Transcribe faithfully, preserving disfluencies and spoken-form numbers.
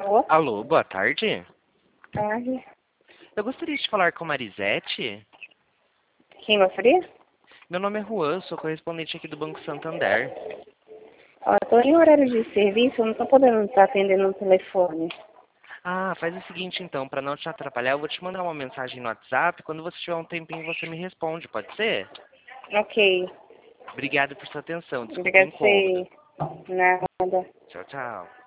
Alô? Alô, boa tarde. Tarde. Eu gostaria de falar com Marisete. Quem gostaria? Meu nome é Juan, sou correspondente aqui do Banco Santander. Ó, eu tô em horário de serviço, eu não tô podendo estar atendendo no telefone. Ah, faz o seguinte então, para não te atrapalhar, eu vou te mandar uma mensagem no WhatsApp. Quando você tiver um tempinho, você me responde, pode ser? Ok. Obrigado por sua atenção, desculpa o Obrigado por incômodo. você. Nada. Tchau, tchau.